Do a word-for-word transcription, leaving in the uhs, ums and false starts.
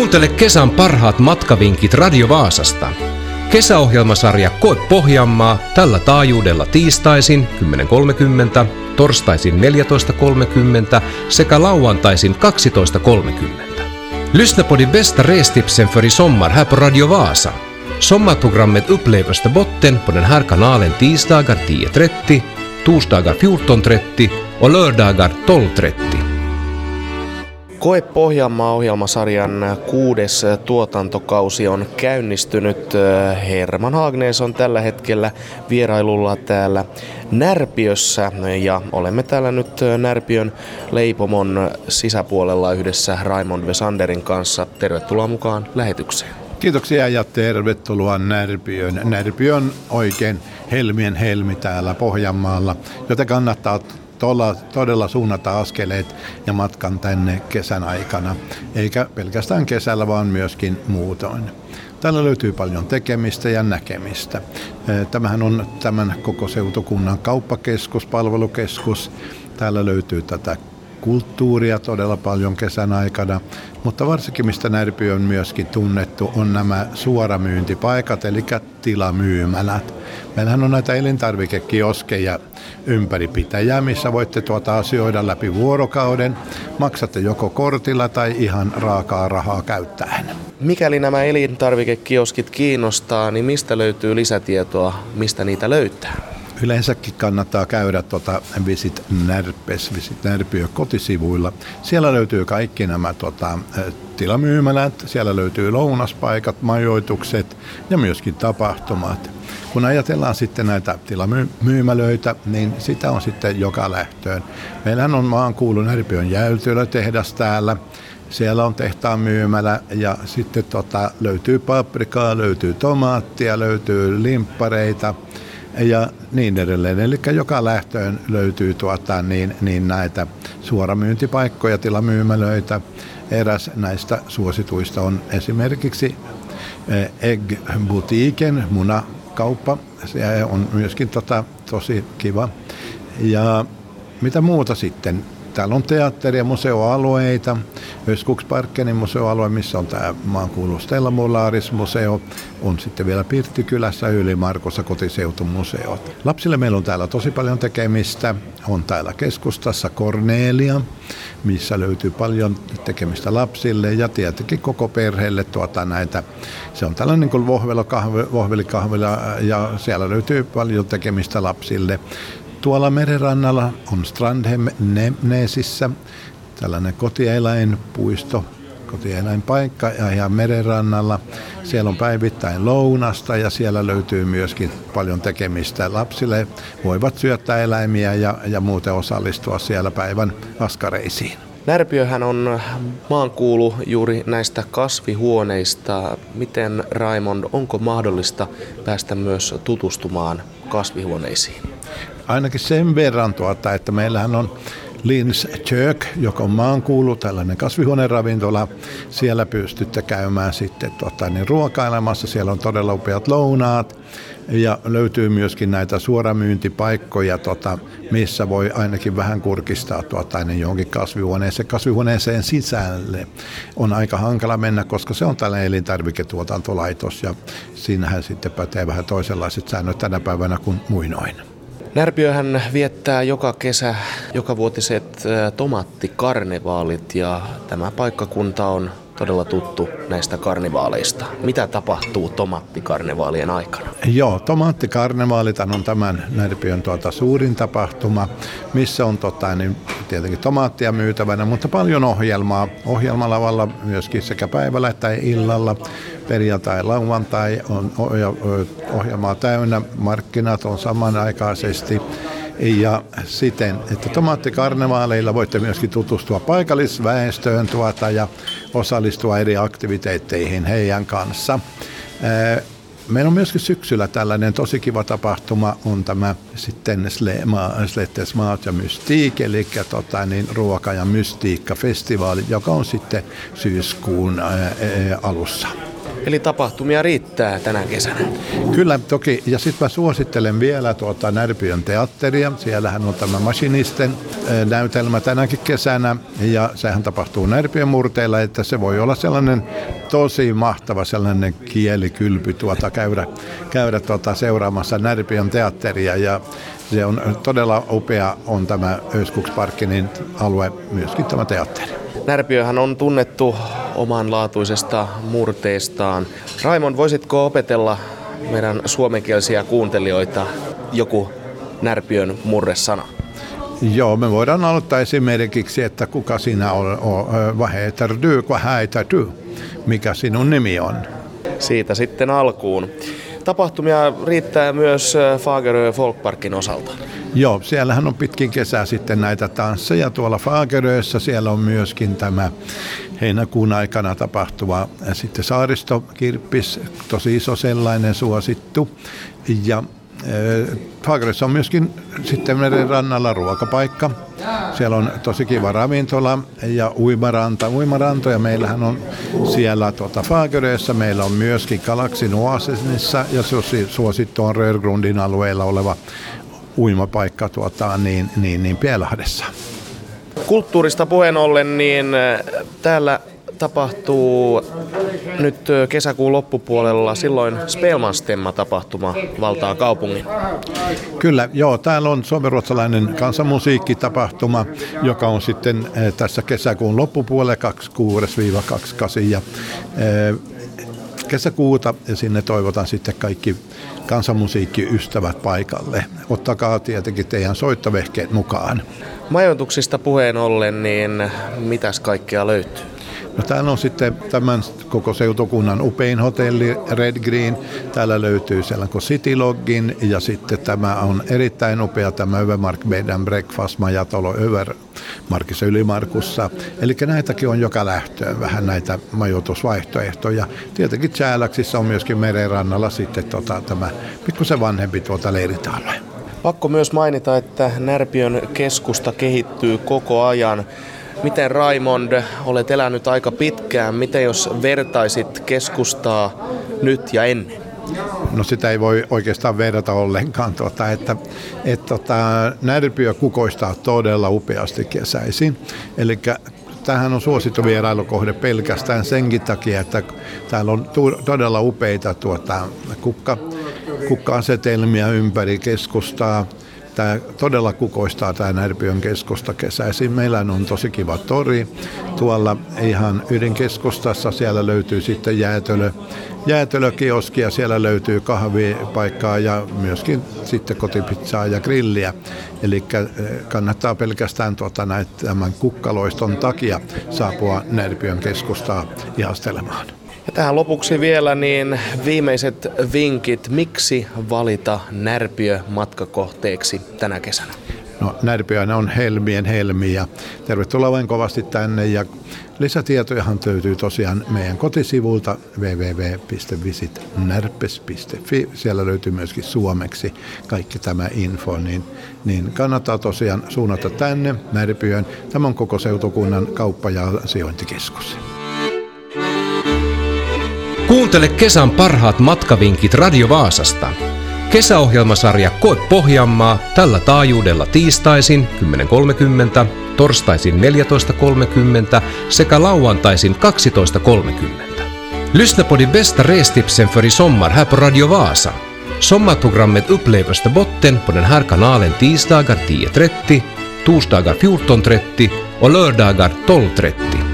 Kuuntele kesän parhaat matkavinkit Radio Vaasasta. Kesäohjelmasarja Koe Pohjanmaa tällä taajuudella tiistaisin kymmenen kolmekymmentä, torstaisin neljätoista kolmekymmentä sekä lauantaisin kaksitoista kolmekymmentä. Lyssna på de bästa restipsen för i sommar här på Radio Vasa. Sommarprogrammet upplevs till botten på den här kanalen tisdagar tio trettio, torsdagar fjorton trettio och lördagar tolv trettio. Koe Pohjanmaa-ohjelmasarjan kuudes tuotantokausi on käynnistynyt. Herman Haagnees on tällä hetkellä vierailulla täällä Närpiössä ja olemme täällä nyt Närpiön leipomon sisäpuolella yhdessä Raimond Vesanderin kanssa. Tervetuloa mukaan lähetykseen. Kiitoksia ja tervetuloa Närpiöön. Närpiö on oikein helmien helmi täällä Pohjanmaalla, joten kannattaa Todella, todella suunnata askeleet ja matkan tänne kesän aikana, eikä pelkästään kesällä, vaan myöskin muutoin. Täällä löytyy paljon tekemistä ja näkemistä. Tämähän on tämän koko seutukunnan kauppakeskus, palvelukeskus. Täällä löytyy tätä kulttuuria todella paljon kesän aikana, mutta varsinkin mistä Närpiö on myöskin tunnettu on nämä suoramyyntipaikat, eli tilamyymälät. Meillähän on näitä elintarvikekioskeja ympäri pitäjää, missä voitte tuota asioida läpi vuorokauden. Maksatte joko kortilla tai ihan raakaa rahaa käyttäen. Mikäli nämä elintarvikekioskit kiinnostaa, niin mistä löytyy lisätietoa, mistä niitä löytää? Yleensäkin kannattaa käydä tuota Visit Närpes, Visit Närpiö kotisivuilla. Siellä löytyy kaikki nämä tuota, tilamyymälät, siellä löytyy lounaspaikat, majoitukset ja myöskin tapahtumat. Kun ajatellaan sitten näitä tilamyymälöitä, niin sitä on sitten joka lähtöön. Meillähän on Maankuulu Närpiön jäytylötehdas täällä. Siellä on tehtaan myymälä ja sitten tota, löytyy paprikaa, löytyy tomaattia, löytyy limppareita ja niin edelleen. Eli joka lähtöön löytyy tuota, niin, niin näitä suoramyyntipaikkoja, tilamyymälöitä. Eräs näistä suosituista on esimerkiksi Egg Boutiquen munakauppa. Se on myöskin tota, tosi kiva. Ja mitä muuta sitten? Täällä on teatteri- ja museoalueita. Öskogsparkenin museoalue, missä on tämä Maankuulu Stella Molaris-museo. On sitten vielä Pirttikylässä Yli-Markossa kotiseutumuseot. Lapsille meillä on täällä tosi paljon tekemistä. On täällä keskustassa Cornelia, missä löytyy paljon tekemistä lapsille ja tietenkin koko perheelle tuota näitä. Se on tällainen niin kuin vohvelikahvila ja siellä löytyy paljon tekemistä lapsille. Tuolla merenrannalla on Strandhem-Neesissä tällainen kotieläinpuisto, kotieläinpaikka ja ihan merenrannalla. Siellä on päivittäin lounasta ja siellä löytyy myöskin paljon tekemistä. Lapsille voivat syöttää eläimiä ja, ja muuten osallistua siellä päivän askareisiin. Närpiöhän on maankuulu juuri näistä kasvihuoneista. Miten, Raimond, onko mahdollista päästä myös tutustumaan kasvihuoneisiin? Ainakin sen verran, tuota, että meillähän on Lins Kök, joka on maankuulu, tällainen kasvihuoneravintola. Siellä pystytte käymään sitten tuota, niin ruokailemassa. Siellä on todella upeat lounaat ja löytyy myöskin näitä suoramyyntipaikkoja, tuota, missä voi ainakin vähän kurkistaa tuota, niin johonkin kasvihuoneeseen. Kasvihuoneeseen sisälle on aika hankala mennä, koska se on tällainen elintarviketuotantolaitos ja siinähän sitten pätee vähän toisenlaiset säännöt tänä päivänä kuin muinoin. Närpiöhän viettää joka kesä jokavuotiset tomaattikarnevaalit ja tämä paikkakunta on todella tuttu näistä karnevaaleista. Mitä tapahtuu tomaattikarnevaalien aikana? Joo, tomaattikarnevaalit on tämän Närpiön tuota suurin tapahtuma, missä on tota, niin tietenkin tomaattia myytävänä, mutta paljon ohjelmaa. Ohjelmalavalla myöskin sekä päivällä että illalla. Perjantai, lauantai on ohjelmaa täynnä, markkinat on samanaikaisesti. Ja siten, että tomaattikarnevaaleilla voitte myöskin tutustua paikallisväestöön tuota ja osallistua eri aktiviteetteihin heidän kanssa. Meillä on myöskin syksyllä tällainen tosi kiva tapahtuma, on tämä sitten Slettes mat ja mystik, eli tota, niin, ruoka- ja mystiikka-festivaali, joka on sitten syyskuun ää, alussa. Eli tapahtumia riittää tänä kesänä. Kyllä, toki. Ja sitten mä suosittelen vielä tuota Närpiön teatteria. Siellähän on tämä Machinisten näytelmä tänäkin kesänä. Ja sehän tapahtuu Närpiön murteilla, että se voi olla sellainen tosi mahtava sellainen kielikylpy tuota, käydä, käydä tuota, seuraamassa Närpiön teatteria. Ja se on todella upea on tämä Öskogsparkinin alue, myöskin tämä teatteri. Närpiöhän on tunnettu omanlaatuisesta murteestaan. Raimond, voisitko opetella meidän suomenkielisiä kuuntelijoita joku Närpiön murresana? Joo, me voidaan aloittaa esimerkiksi, että kuka sinä on, vad heter du, vad heter du, mikä sinun nimi on. Siitä sitten alkuun. Tapahtumia riittää myös Fagerö Folkparkin osalta. Joo, siellähän on pitkin kesää sitten näitä tansseja tuolla Fagerössä. Siellä on myöskin tämä heinäkuun aikana tapahtuva sitten saaristokirppis, tosi iso sellainen suosittu. Ja äh, Fagerössä on myöskin sitten meren rannalla ruokapaikka. Siellä on tosi kiva ravintola ja uimaranta. Uimarantoja meillähän on siellä tuota Fagerössä. Meillä on myöskin Galaxin Oasisissa ja suosittu on Rörgrundin alueella oleva uimapaikka tuota, niin, niin, niin Pielahdessa. Kulttuurista puheen ollen, niin täällä tapahtuu nyt kesäkuun loppupuolella silloin Spelmanstemma-tapahtuma valtaa kaupungin. Kyllä, joo. Täällä on suomenruotsalainen kansanmusiikkitapahtuma, joka on sitten tässä kesäkuun loppupuolella kaksikymmentäkuusi kaksikymmentäkahdeksan ja kesäkuuta ja sinne toivotan sitten kaikki kansanmusiikkiystävät paikalle. Ottakaa tietenkin teidän soittovehkeet mukaan. Majoituksista puheen ollen, niin mitäs kaikkea löytyy? No, täällä on sitten tämän koko seutukunnan upein hotelli Red Green. Täällä löytyy sellainen City Login ja sitten tämä on erittäin upea tämä Övermark Bed and Breakfast majatalo Övermarkissa Ylimarkussa. Eli näitäkin on joka lähtöön vähän näitä majoitusvaihtoehtoja. Tietenkin Tjääläksissä on myöskin merenrannalla sitten tota, tämä pikkusen vanhempi tuota leiritalo. Pakko myös mainita, että Närpiön keskusta kehittyy koko ajan. Miten Raimond, olet elänyt aika pitkään, miten jos vertaisit keskustaa nyt ja ennen? No sitä ei voi oikeastaan verrata ollenkaan, tuota, että, että tota, Närpiö kukoistaa todella upeasti kesäisin. Eli tämähän on suosittu vierailukohde pelkästään senkin takia, että täällä on todella upeita tuota, kukka, kukka-asetelmia ympäri keskustaa. Tämä todella kukoistaa tämä Närpiön keskusta kesäisin. Meillä on tosi kiva tori tuolla ihan ydinkeskustassa. Siellä löytyy sitten jäätelö, jäätelökioski ja siellä löytyy kahvipaikkaa ja myöskin sitten kotipizzaa ja grilliä. Eli kannattaa pelkästään tuota näitä, tämän kukkaloiston takia saapua Närpiön keskustaa ihastelemaan. Ja tähän lopuksi vielä niin viimeiset vinkit, miksi valita Närpiö matkakohteeksi tänä kesänä? No, Närpiö on helmien helmi ja tervetuloa vain kovasti tänne ja lisätietojahan löytyy tosiaan meidän kotisivulta double-u double-u double-u piste visit närpes piste fi. Siellä löytyy myöskin suomeksi kaikki tämä info, niin, niin kannattaa tosiaan suunnata tänne Närpiöön. Tämä on koko seutukunnan kauppa- ja sijointikeskus. Kuuntele kesän parhaat matkavinkit Radio Vaasasta. Kesäohjelmasarja Koe Pohjanmaa tällä taajuudella tiistaisin kymmenen kolmekymmentä, torstaisin neljätoista kolmekymmentä sekä lauantaisin kaksitoista kolmekymmentä. Lyssna på de bästa restipsen för i sommar här på Radio Vasa. Sommarprogrammet upplevs till botten på den här kanalen tisdagar tio trettio, torsdagar fjorton trettio och lördagar tolv trettio.